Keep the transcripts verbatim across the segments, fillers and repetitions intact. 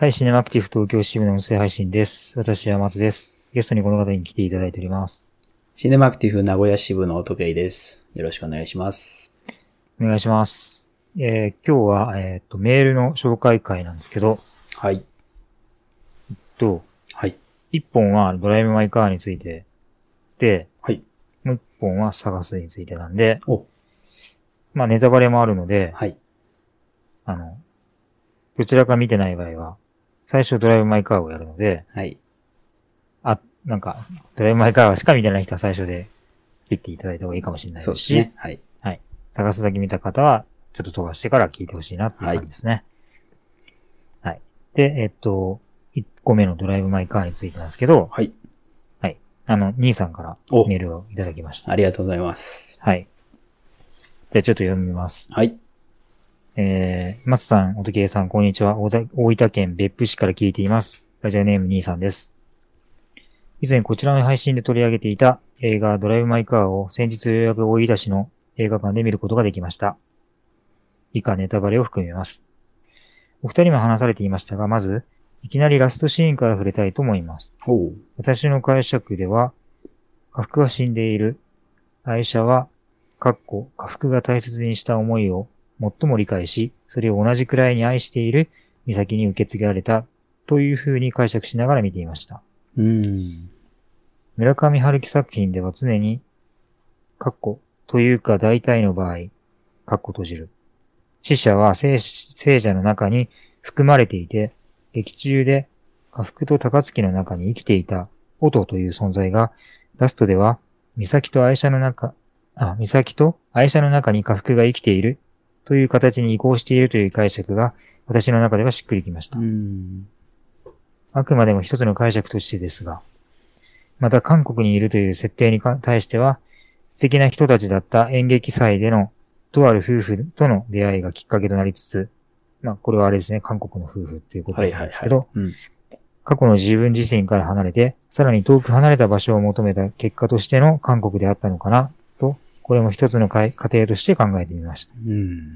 はい、シネマクティブ東京支部の音声配信です。私は松です。ゲストにこの方に来ていただいております。 シネマクティブ名古屋支部の音慶です。よろしくお願いします。 お願いします。えー、今日は、えっと、メールの紹介会なんですけど、 はい。 えっと、 はい。 一本はドライブ・マイ・カーについてで、 はい。 もう一本は探すについてなんで、 お。 まあネタバレもあるので、 はい。 あの、どちらか見てない場合は、最初ドライブ・マイ・カーをやるので、 はい。 あ、なんか、ドライブ・マイ・カーしか見てない人は最初で切っていただいた方がいいかもしれないですし、 そうですね。はい。 はい。探すだけ見た方は、ちょっと飛ばしてから聞いてほしいなっていう感じですね。はい。はい、で、えっと、いっこめのドライブ・マイ・カーについてなんですけど、 はい。 はい。あの、兄さんからメールをいただきました。 ありがとうございます。 はい。じゃあちょっと読みます。 はい。 えー、松さん、音慶さん、こんにちは。大分県別府市から聞いています。ラジオネーム兄さんです。以前こちらの配信で取り上げていた映画ドライブ・マイ・カーを先日ようやく大分市の映画館で見ることができました。以下ネタバレを含めます。お二人も話されていましたが、まず、いきなりラストシーンから触れたいと思います。私の解釈では、家福は死んでいる。愛車は、かっこ、家福が大切にした思いを最も理解し、それを同じくらいに愛している美咲に受け継げられたという風に解釈しながら見ていました。 うーん。 村上春樹作品では常に、かっこというか大体の場合、かっこ閉じる。死者は聖者の中に含まれていて、劇中で家福と高槻の中に生きていた音という存在が、ラストでは、美咲と愛車の中、あ、美咲と愛車の中に家福が生きているという形に移行しているという解釈が、私の中ではしっくりきました。 うーん。 あくまでも一つの解釈としてですが、また韓国にいるという設定に対しては、素敵な人たちだった演劇祭でのとある夫婦との出会いがきっかけとなりつつ、まあこれはあれですね、韓国の夫婦ということなんですけど、 はいはいはい、うん、 過去の自分自身から離れて、さらに遠く離れた場所を求めた結果としての韓国であったのかな、と、これも一つの過程として考えてみました。 うん、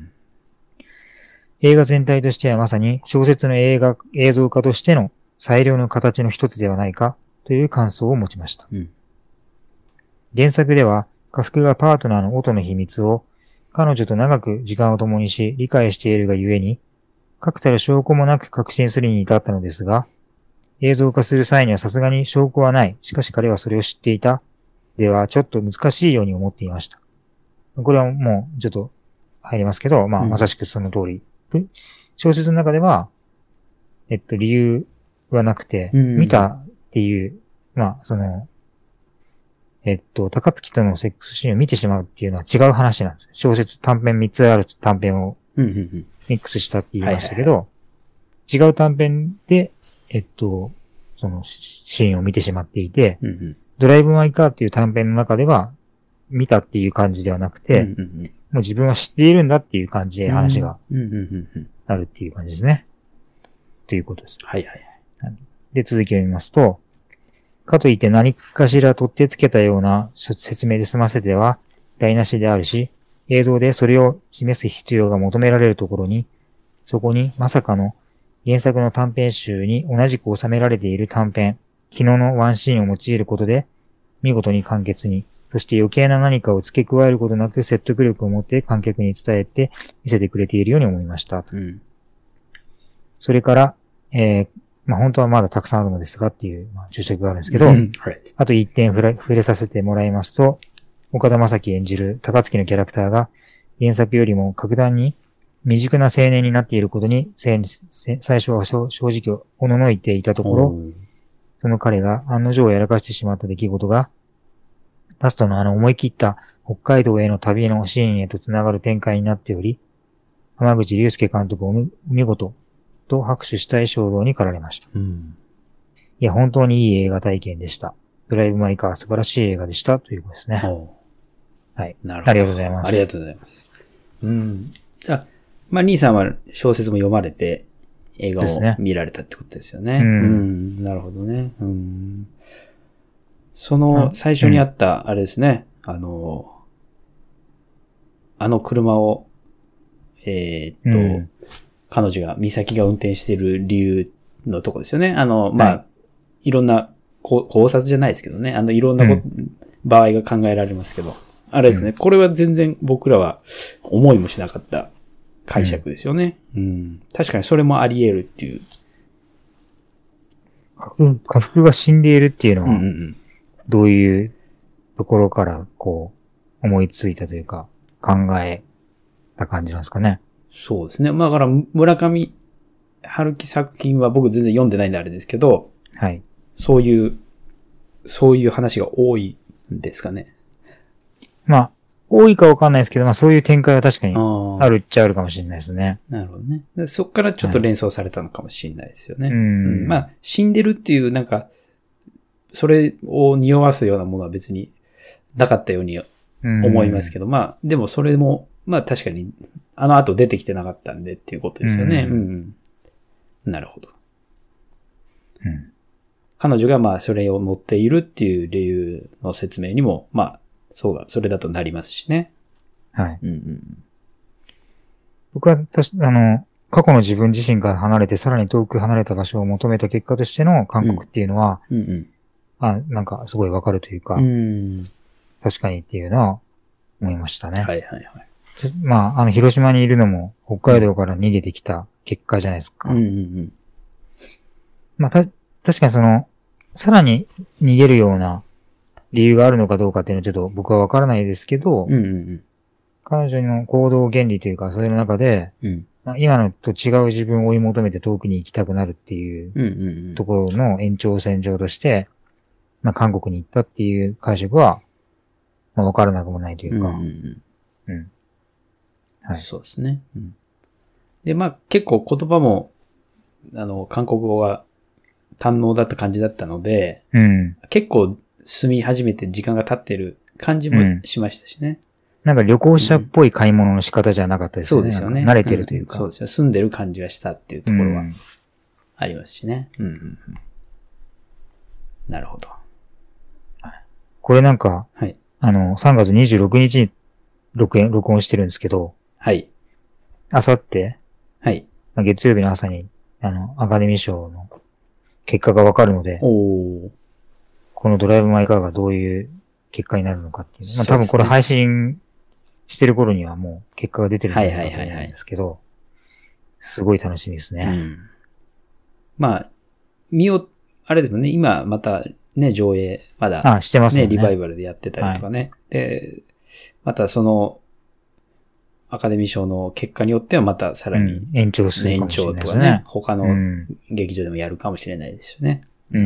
映画全体としてはまさに小説の映画、映像化としての最良の形の一つではないかという感想を持ちました。うん、原作では、家福がパートナーの音の秘密を彼女と長く時間を共にし理解しているがゆえに、確たる証拠もなく確信するに至ったのですが、映像化する際にはさすがに証拠はない。しかし彼はそれを知っていた。では、ちょっと難しいように思っていました。これはもうちょっと入りますけど、まあ、まさしくその通り。うん、小説の中では、えっと、理由はなくて、見たっていう、まあ、その、えっと、高槻とのセックスシーンを見てしまうっていうのは違う話なんです。小説短編みっつある短編をミックスしたって言いましたけど、違う短編で、えっと、そのシーンを見てしまっていて、うんうん、ドライブ・マイ・カーっていう短編の中では、見たっていう感じではなくて、うんうんうん、もう自分は知っているんだっていう感じで話があるっていう感じですね。ということです。 はいはいはい。 で、続きを見ますと、かといって何かしら取ってつけたような説明で済ませては台無しであるし、映像でそれを示す必要が求められるところに、そこにまさかの原作の短編集に同じく収められている短編、昨日のワンシーンを用いることで、見事に簡潔に、そして余計な何かを付け加えることなく説得力を持って観客に伝えて見せてくれているように思いました。うん、それから、えー、まあ、本当はまだたくさんあるのですがっていう、まあ、注釈があるんですけど、うん、はい、あと一点触れ、触れさせてもらいますと、岡田将生演じる高槻のキャラクターが原作よりも格段に未熟な青年になっていることに、最初は正直おののいていたところ、その彼が案の定やらかしてしまった出来事が、ラストのあの思い切った北海道への旅のシーンへとつながる展開になっており、浜口竜介監督を見事と拍手したい衝動に駆られました。うん、いや、本当にいい映画体験でした。ドライブ・マイ・カー素晴らしい映画でしたということですね。はい。なるほど。ありがとうございます。 ありがとうございます。うん。じゃあ、まあ、兄さんは小説も読まれて、映画を見られたってことですよね。う、ね、ん。うん。なるほどね。うん。その、最初にあった、あれですね。うん、あの、あの車を、えー、っと、うん、彼女が、美咲が運転している理由のとこですよね。あの、まあ、はい、いろんな考察じゃないですけどね。あの、いろんなこ、うん、場合が考えられますけど。あれですね、うん。これは全然僕らは思いもしなかった解釈ですよね。うん。うん、確かにそれもあり得るっていう。 家福が死んでいるっていうのは、どういうところからこう、思いついたというか、考えた感じなんですかね。 そうですね。まあ、だから村上春樹作品は僕全然読んでないんであれですけど、 はい。 そういう、そういう話が多いんですかね。 まあ、多いかわかんないですけど、まあそういう展開は確かにあるっちゃあるかもしれないですね。 なるほどね。でそっからちょっと連想されたのかもしれないですよね。 はい、うん、 うん。まあ、死んでるっていうなんか、それを匂わすようなものは別になかったように思いますけど、うん、まあ、でもそれも、まあ確かに、あの後出てきてなかったんでっていうことですよね。うん。うんうん、なるほど。 うん。 彼女がまあそれを持っているっていう理由の説明にも、まあ、そうだ、それだとなりますしね。 はい。 うんうん、 僕は、たし、あの、過去の自分自身から離れて、さらに遠く離れた場所を求めた結果としての韓国っていうのは、 うんうんうん、 あ、なんかすごいわかるというか、 うん、 確かにっていうのは思いましたね。 はいはいはい。 まあ、あの、広島にいるのも北海道から逃げてきた結果じゃないですか。 うんうんうん、 まあ、た、確かにその、さらに逃げるような理由があるのかどうかっていうのはちょっと僕はわからないですけど、 うんうんうん、 彼女の行動原理というか、そういうの中で、 うんまあ、今のと違う自分を追い求めて遠くに行きたくなるっていうところの延長線上として、まあ、韓国に行ったっていう解釈は、まあ、わからなくもないというか、 うんうんうん、 はい。 そうですね。うん、で、まあ結構言葉も、あの、韓国語が堪能だった感じだったので、 うん、 結構住み始めて時間が経ってる感じもしましたしね。 うん、なんか旅行者っぽい買い物の仕方じゃなかったですよね。 そうですよね。 慣れてるというか、 うん。そうですよ。住んでる感じがしたっていうところはありますしね。うんうんうん、なるほど。 これなんか、 はい、 あの、さんがつにじゅうろくにちに録音、録音してるんですけど、 はい。 あさって、 はい。 月曜日の朝に、あの、アカデミー賞の結果がわかるので、 おこのドライブ・マイ・カーがどういう結果になるのかっていう。まあ、多分これ配信してる頃にはもう結果が出てるんだと思うんですけど、すごい楽しみですね。 うん、まあ、見よ、あれですもんね、今またね、上映、まだ、 あ、してますね。 リバイバルでやってたりとかね。はい、で、またその、アカデミー賞の結果によってはまたさらに、うん、 延長するかもしれないですね。 延長とかね、他の劇場でもやるかもしれないですよね。 うん。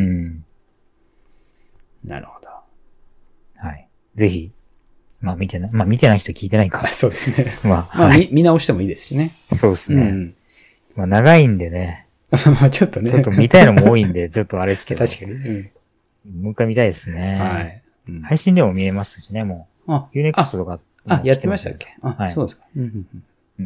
なるほど。 はい。ぜひ、まあ見てない、まあ見てない人聞いてないか。 そうですね。 まあ、 まあ、はい、見、見直してもいいですしね。 そうですね。うん、まあ長いんでね。 まあちょっとね。 ちょっと見たいのも多いんで、ちょっとあれですけど。 確かに。うん、 もう一回見たいですね。 はい。 うん、配信でも見えますしね、もう。あ、ユーネクストとか。 あ、やってましたっけ？あ、 はい、 そうですか。うんうんうん。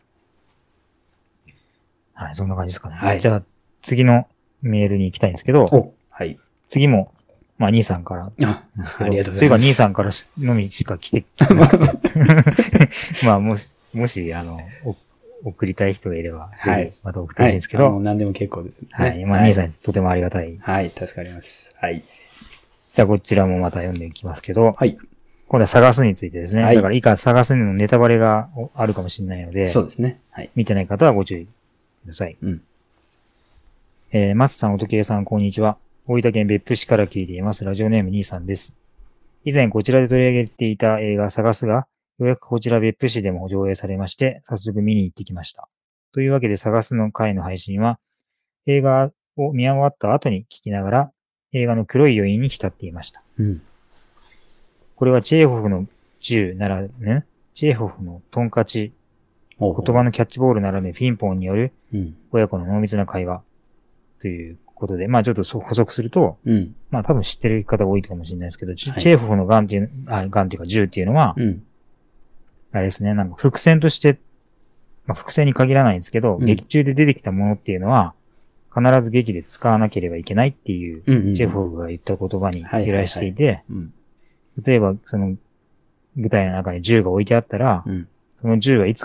はい、そんな感じですかね。 はい。 じゃあ、次のメールに行きたいんですけど。 お、はい。 次も、まあ、兄さんから。 あ、ありがとうございます。 それが兄さんからのみしか来てなくて。まあ、もし、もし、あの、送りたい人がいれば、はい、ぜひ、また送ってほしいんですけど。はい、 もう何でも結構です、ね。 はい。まあ、兄さん、とてもありがたい。 はい、助かります。はい。 じゃあ、こちらもまた読んでいきますけど。 はい。 今度は探すについてですね。はい、だから以下探すのネタバレがあるかもしれないので。 そうですね。はい。 見てない方はご注意ください。 うん。 えー、松さん、おとけいさん、こんにちは。大分県別府市から聞いています。ラジオネーム兄さんです。以前こちらで取り上げていた映画探すが、ようやくこちら別府市でも上映されまして、早速見に行ってきました。というわけで探すの回の配信は、映画を見終わった後に聞きながら、映画の黒い余韻に浸っていました。 うん。 これはチェーホフの銃ならぬ、チェーホフのトンカチ、言葉のキャッチボールならぬピンポンによる親子の濃密な会話ということで、まあちょっと補足すると、 うん、 まあ多分知ってる方多いかもしれないですけど、はい、チェーホフのガンっていう、あ、ガンっていうか銃っていうのは、 うん、 あれですね、なんか伏線として、まあ伏線に限らないんですけど、うん、劇中で出てきたものっていうのは、必ず劇で使わなければいけないっていう、うんうんうん、チェーホフが言った言葉に由来していて、はいはいはいうん例えば、その、舞台の中に銃が置いてあったら、うん、その銃がいつか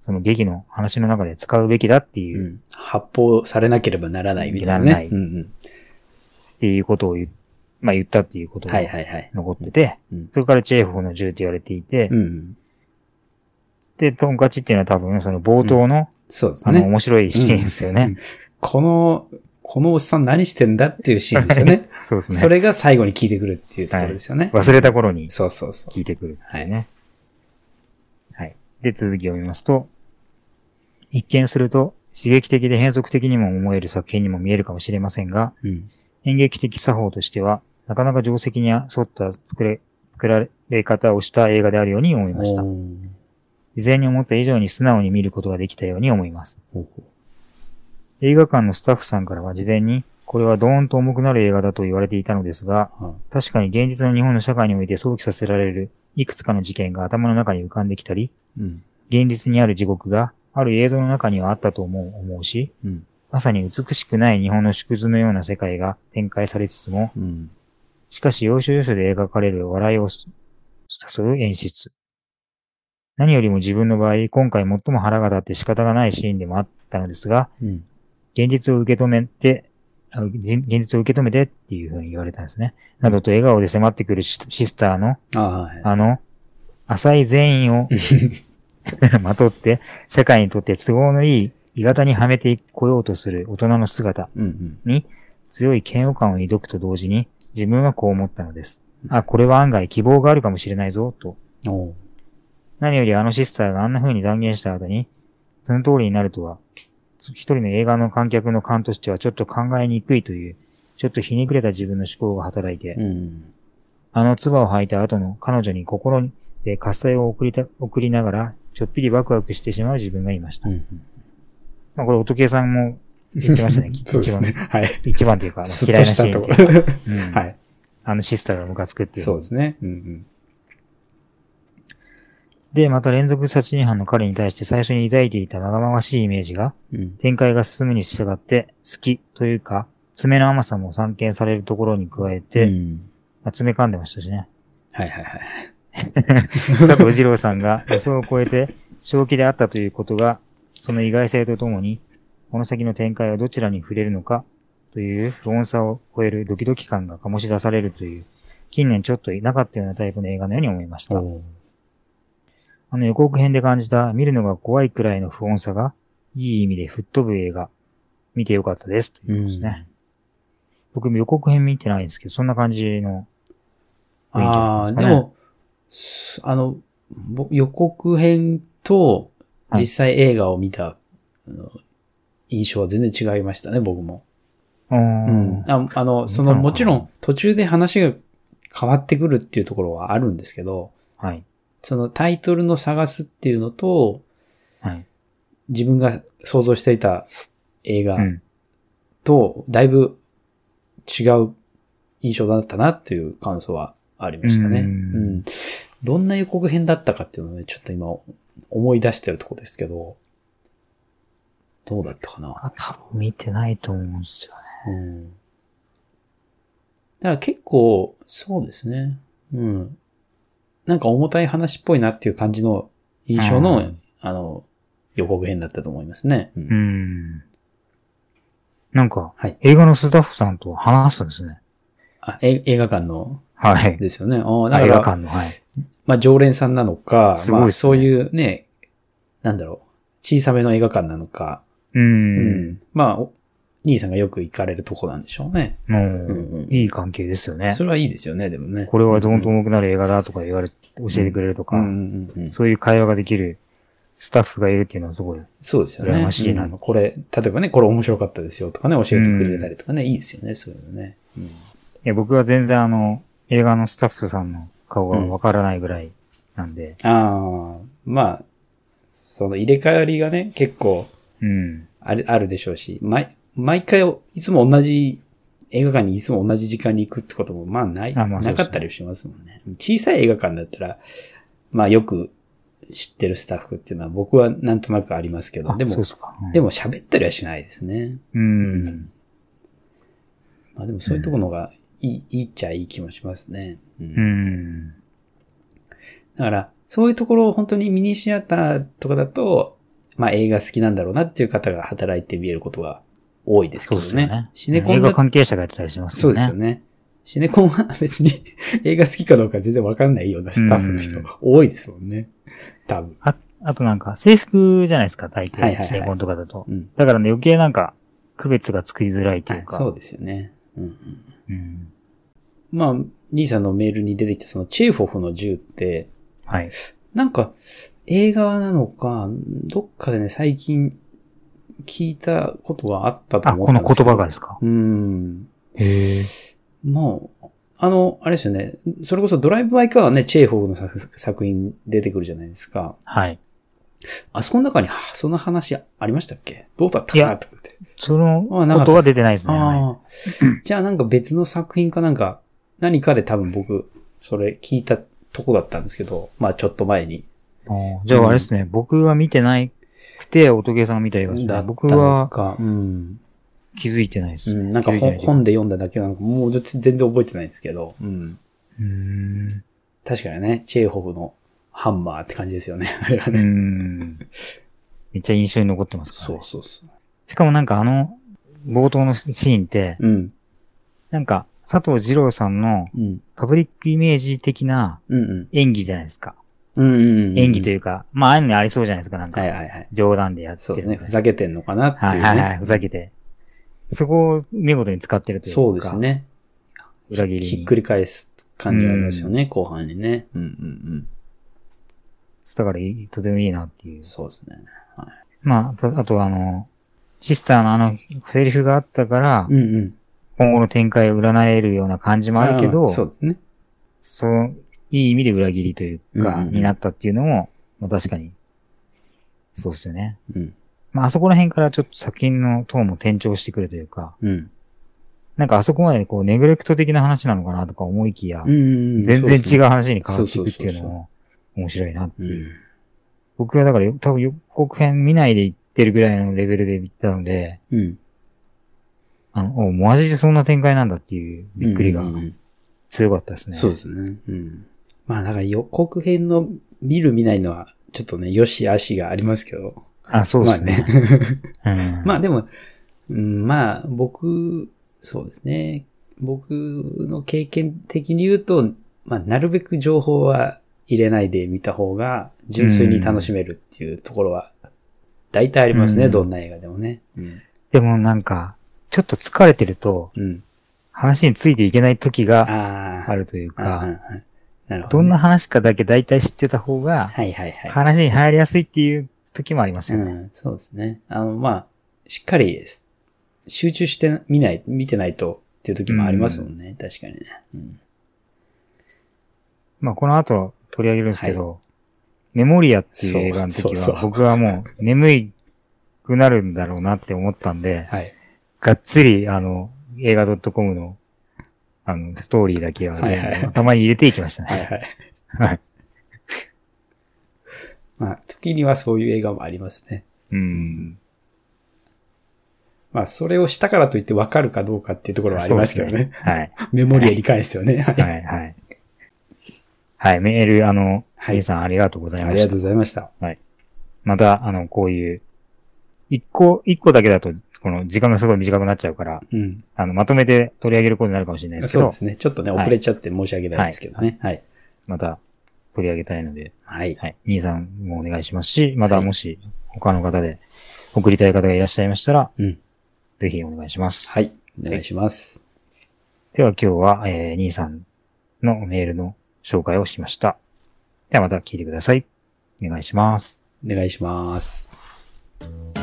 その劇の話の中で使うべきだっていう。うん、 発砲されなければならないみたいなね。ならない。うんうん、 っていうことを言、まあ、言ったっていうことが残ってて、はいはいはいうん、それからチェーホフの銃と言われていて、うんうん、で、トンカチっていうのは多分その冒頭の、うん、そうですね。あの、面白いシーンですよね。うん、 この、このおっさん何してんだっていうシーンですよね。 そうですね。 それが最後に効いてくるっていうところですよね。 はい、忘れた頃に。 そうそうそう。 効いてくるっていうね。はい。はい。で、続きを読みますと、一見すると刺激的で変則的にも思える作品にも見えるかもしれませんが、うん、演劇的作法としては、なかなか定石に沿った作れ、作られ方をした映画であるように思いました。事前に思った以上に素直に見ることができたように思います。映画館のスタッフさんからは事前に、これはドーンと重くなる映画だと言われていたのですが、うん、確かに現実の日本の社会において想起させられるいくつかの事件が頭の中に浮かんできたり、うん、現実にある地獄がある映像の中にはあったと思う、思うし、うん、まさに美しくない日本の縮図のような世界が展開されつつも、うん、しかし要所要所で描かれる笑いを誘う演出。何よりも自分の場合、今回最も腹が立って仕方がないシーンでもあったのですが、うん、現実を受け止めて、現実を受け止めてっていうふうに言われたんですね。などと笑顔で迫ってくるシスターの、あ, はい、あの、浅い善意をまとって、社会にとって都合のいい鋳型にはめてこようとする大人の姿に強い嫌悪感を抱くと同時に、自分はこう思ったのです。あ、これは案外希望があるかもしれないぞ、と。何よりあのシスターがあんな風に断言した後に、その通りになるとは、一人の映画の観客の感としてはちょっと考えにくいという、ちょっとひねくれた自分の思考が働いて、うん、あの唾を吐いた後の彼女に心で喝采を送りた、送りながら、ちょっぴりワクワクしてしまう自分がいました。うん、まあこれ、音系さんも言ってましたね。 そうですね。はい。 一番というか、嫌いなシーンっていうか、うん、はい。あのシスターがムカつくっていう。 そうですね。うんうん、 で、また連続殺人犯の彼に対して最初に抱いていたまがまがしいイメージが、うん、展開が進むに従って好きというか、爪の甘さも散見されるところに加えて、うんまあ、爪噛んでましたしね。 はいはいはい。 佐藤二郎さんが予想を超えて正気であったということが、その意外性とともに、この先の展開はどちらに触れるのかという不穏さを超えるドキドキ感が醸し出されるという、近年ちょっといなかったようなタイプの映画のように思いました。あの予告編で感じた見るのが怖いくらいの不穏さが、いい意味で吹っ飛ぶ映画、見てよかったです。ということですね。僕も予告編見てないんですけど、そんな感じの雰囲気だったんですかね。ああ、でも、 あの、予告編と実際映画を見た、はい、あの印象は全然違いましたね、僕も。うん、あ, あの、その、もちろん途中で話が変わってくるっていうところはあるんですけど、はい。そのタイトルの探すっていうのと、はい。自分が想像していた映画とだいぶ違う印象だったなっていう感想はありましたね。うん、うん。どんな予告編だったかっていうのをね、ちょっと今思い出してるところですけど、どうだったかな。 あ、多分見てないと思うんですよね。うん。 だから結構、そうですね。うん。なんか重たい話っぽいなっていう感じの印象の、あの、予告編だったと思いますね。うん。うんなんか、はい、映画のスタッフさんと話すんですね。 あ、え映画館のはい。 ですよね。あだから映画館の、はい。 まあ常連さんなのか、 すごいですね、 まあそういうね、なんだろう、小さめの映画館なのか。うん。うん。まあ、兄さんがよく行かれるとこなんでしょうね。 うん。うん、いい関係ですよね。 それはいいですよね、でもね。 これはどんと重くなる映画だとか言われ、教えてくれるとか、うんうんうんうん、そういう会話ができるスタッフがいるっていうのはすごい。 そうですよね。 羨ましいな、 うん。これ、例えばね、これ面白かったですよとかね、教えてくれたりとかね、うん、いいですよね、そういうのね。うん、いや、僕は全然あの、映画のスタッフさんの顔がわからないぐらいなんで。 うん、ああ、まあ、その入れ替わりがね、結構、うん。ある、あるでしょうし、毎、毎回、いつも同じ、映画館にいつも同じ時間に行くってことも、まあない、あまあなかったりしますもんね。小さい映画館だったら、まあよく知ってるスタッフっていうのは僕はなんとなくありますけど、でも、そうか、うん、でも喋ったりはしないですね。うん。うん、まあでもそういうところがいい、うん、いいっちゃいい気もしますね。うん。うん、だから、そういうところを本当にミニシアターとかだと、 まあ映画好きなんだろうなっていう方が働いて見えることが多いですけどね。そうですよね。シネコン映画関係者がやってたりしますよね。 そうですよね。シネコンは別に映画好きかどうか全然わかんないようなスタッフの人多いですもんね。多分。 あ、あとなんか制服じゃないですか、大抵。はいはいはい、シネコンとかだと。うん、だからね、余計なんか区別がつきづらいというか。 そうですよね。うんうんうん、まあ、兄さんのメールに出てきたそのチェーホフの銃って、 はい。 なんか映画なのか、どっかでね、最近聞いたことがあったと思ったんですけど。 あ、この言葉がですか？ うん。 へえ。 もう、あの、あれですよね。それこそドライブ・バイ・カーはね、チェーホフの作作品出てくるじゃないですか。 はい。 あそこの中に、その話ありましたっけ？どうだったかなと思って。 その音は出てないですね。 あじゃあなんか別の作品かなんか、何かで多分僕、それ聞いたとこだったんですけど、まあちょっと前に。 あじゃああれですね、うん、僕は見てなくて、音ゲーさんが見た映画ですね。僕は、うん、気づいてないです、 ねうん。なんか本本で読んだだけなのか、もう全然覚えてないんですけど、うん。 うーん確かにね、チェーホフのハンマーって感じですよね、あれはね。 うんめっちゃ印象に残ってますからね。 そうそうそう。 しかもなんかあの、冒頭のシーンって、うん、なんか、佐藤二朗さんのパブリックイメージ的な演技じゃないですか。 うんうんうんうん、 演技というか、まあ、ああいうのありそうじゃないですか、なんか。 はいはいはい。 冗談でやってる。 そうね。ふざけてんのかなっていう、ね。 はいはいはい、ふざけて。そこを見事に使ってるというか。 そうですね。 裏切りに。 ひっくり返す感じがありますよね、うん、後半にね。うんうんうん。 だからとてもいいなっていう。 そうですね。はい、 まあ、あとあの、シスターのあの、セリフがあったから、うんうん、今後の展開を占えるような感じもあるけど、 そうですね。 そう、いい意味で裏切りというか、うんうんうん、になったっていうのも、まあ、確かに、そうですよね。うん、まあ、あそこら辺からちょっと作品のトーンも転調してくるというか、うん、なんかあそこまでこう、ネグレクト的な話なのかなとか思いきや、うんうんうん、全然違う話に変わっていくっていうのも面白いなっていう。うん、僕はだから多分予告編見ないで行ってるぐらいのレベルで行ったので、うん、あの、お、マジでそんな展開なんだっていうびっくりが強かったですね。 そうですね。うん。まあ、だから予告編の見る見ないのは、ちょっとね、よしあしがありますけど。 あ、そうですね。 まあね。うん、まあでも、うん、まあ、僕、そうですね。僕の経験的に言うと、まあ、なるべく情報は入れないで見た方が、純粋に楽しめるっていうところは、大体ありますね、うん、どんな映画でもね。うん、 でもなんか、ちょっと疲れてると、うん、話についていけない時があるというか、なるほどね、どんな話かだけ大体知ってた方が、はいはいはい、話に入りやすいっていう時もありますよね。うん、 そうですね。あの、まあ、しっかり集中して見ない、見てないとっていう時もありますもんね。うん、確かにね。うん、 まあ、この後取り上げるんですけど、はい、メモリアっていう映画の時は、そうそうそう僕はもう眠いくなるんだろうなって思ったんで、はい、がっつり、あの、映画 .com の、あの、ストーリーだけは全部、はいはい、頭に入れていきましたね。はいはい。はい。 まあ、時にはそういう映画もありますね。うん。まあ、それをしたからといって分かるかどうかっていうところはありますけどね。ねはい。メモリアに関してはね。はい、はい、はい。 はい、メール、あの、はい、皆さんありがとうございました。ありがとうございました。 はい。また、あの、こういう、一個、一個だけだと、この時間がすごい短くなっちゃうから、うん、あの、まとめて取り上げることになるかもしれないですけど。 そうですね。ちょっとね、遅れちゃって申し訳ないですけどね。はい。はい、 また、取り上げたいので、はい。はい。兄さんもお願いしますし、またもし、他の方で送りたい方がいらっしゃいましたら、うん、ぜひお願いします。 はい。お願いします。 では今日は、えー、兄さんのメールの紹介をしました。ではまた聞いてください。お願いします。 お願いします。